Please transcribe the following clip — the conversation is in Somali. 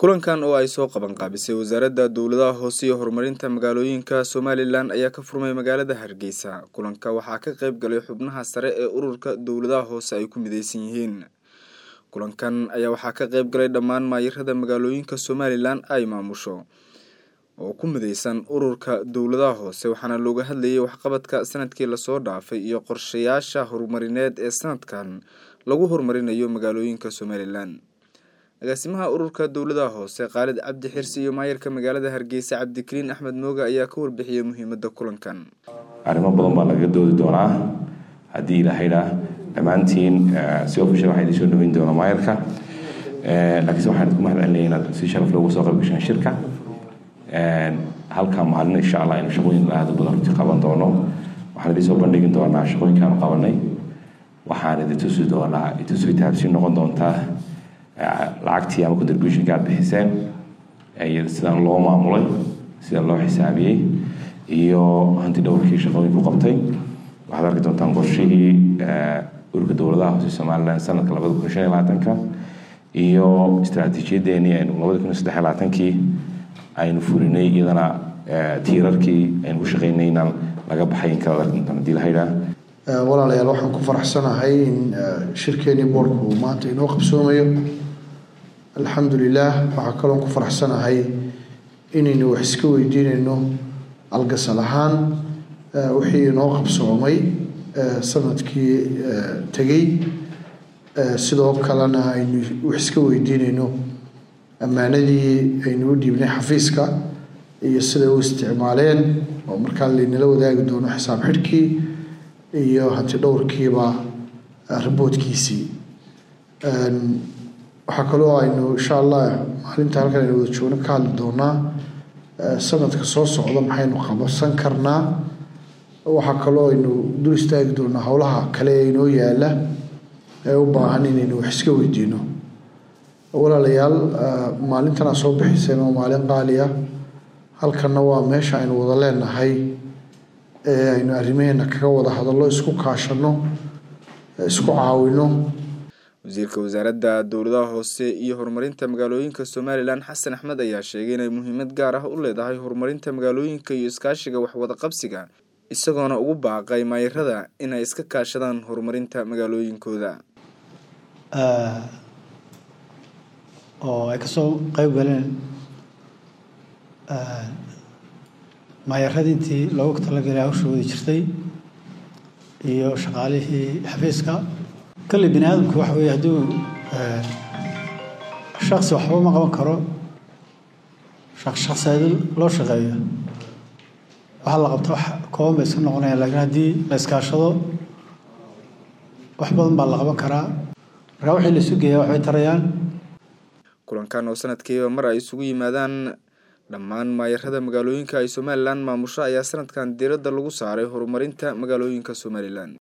kulankan oo ay soo qaban qaabisay wasaaradda dowladaha hoose iyo horumarinta magaalooyinka Somaliland ayaa ka furmay magaalada Hargeysa. Kulanka waxaa ka qayb galay xubnaha sare ee ururka dowladaha hoose ay ku mideysan yihiin. Kulankan ayaa waxaa ka qayb galay dhammaan maayirada magaalooyinka Somaliland ay maamusho oo ku mideysan ururka dowladaha hoose, waxaana looga hadlayay waxqabadka sanadkii la soo dhaafay iyo qorshayaasha horumarineed ee sanadkan lagu horumarinayo magaalooyinka Somaliland. agaasimaha ururka dowladaha hoose Khalid Cabdi Xirsi iyo maayirka magaalada Hargeysa Cabdikariin Axmed Mooga ayaa ka warbixiyay muhiimadda kulankan. arrimo badan baa laga doodi doonaa haddii ilaahayna dhammaantiin si official waxay idin soo dhaweyn doonaa maayirka, laakiin waxaan ku mahadcelinayaa inaad si sharaf leh uga soo qayb gashaan shirka. halka maalin insha Allah in shaqooyin aad u badan qaban doono, waxaan idin soo bandhigi doonaa shaqooyinka aan qabanay, waxaan idin tusi doonaa taabsiin noqon doontaa lacagtii ama contribution ka bixiseen ay sidaan loo maamulay, sidaan loo xisaabiyay iyo hanti dhowrkii shaqooyin ku qabtay. waxaad arki doontaan qorshihii ururka dowladaha hoose Somaliland sanadka 2025 iyo istiraatiijiyadeennii aynu 2023 aynu fulinay, iyadana tiirarkii aynu ku shaqeynayna laga baxay in kala arki doontaan haddii la hayraa. walaalayaal waxaan ku faraxsanahay in shirkeennii boorku maanta inoo qabsoomayo. alxamdulilah, waxaa kaloo ku faraxsanahay inaynu wax iska weydiinayno algasal ahaan wixii inoo qabsoomay sanadkii tegey, sidoo kalena aynu wax iska weydiinayno ammaanadii aynu u dhiibnay xafiiska iyo siday u isticmaaleen, oo markaa laynala wadaagi doono xisaab xidhkii iyo hanti dhowrkiiba riboodkiisii. waxaa kaloo aynu insha Allah maalinta halkan aynu wada joogno ka hadli doonaa sanadka soo socda maxaynu qabansan karnaa. waxaa kaloo aynu dul istaagi doonaa howlaha kale ee inoo yaala ee u baahan inaynu wax iska weydiino. walaalayaal, maalintan aad soo bixiseen waa maalin qaali ah. halkanna waa meesha aynu wada leenahay ee aynu arrimaheena kaga wada hadallo, isku kaashano, isku caawino. wasiirka wasaaradda dowladaha hoose iyo horumarinta magaalooyinka Somaliland Xasan Axmed ayaa sheegay inay muhiimad gaar ah u leedahay horumarinta magaalooyinka iyo iskaashiga wax wada qabsiga, isagoona ugu baaqay maayirada inay iska kaashadaan horumarinta magaalooyinkooda. oo ay ka soo qayb galeen maayaradii intii loogu talagalay hawshoodii jirtay iyo shaqaalihii xafiiska. kale bini aadamku waxa weeye hadduu shakhsi waxba ma qaban karo, shakhsiyaad loo shaqeeyo waxa la qabto wax kooban bay iska noqonayaan, laakiin haddii la iskaashado wax badan baa la qaban karaa. marka wixii la isu geeyaa waxbay tarayaan. kulankan oo sanadkiiba mar ay isugu yimaadaan dhammaan maayirada magaalooyinka ay Somaliland maamusho ayaa sanadkan diiradda lagu saaray horumarinta magaalooyinka Somaliland.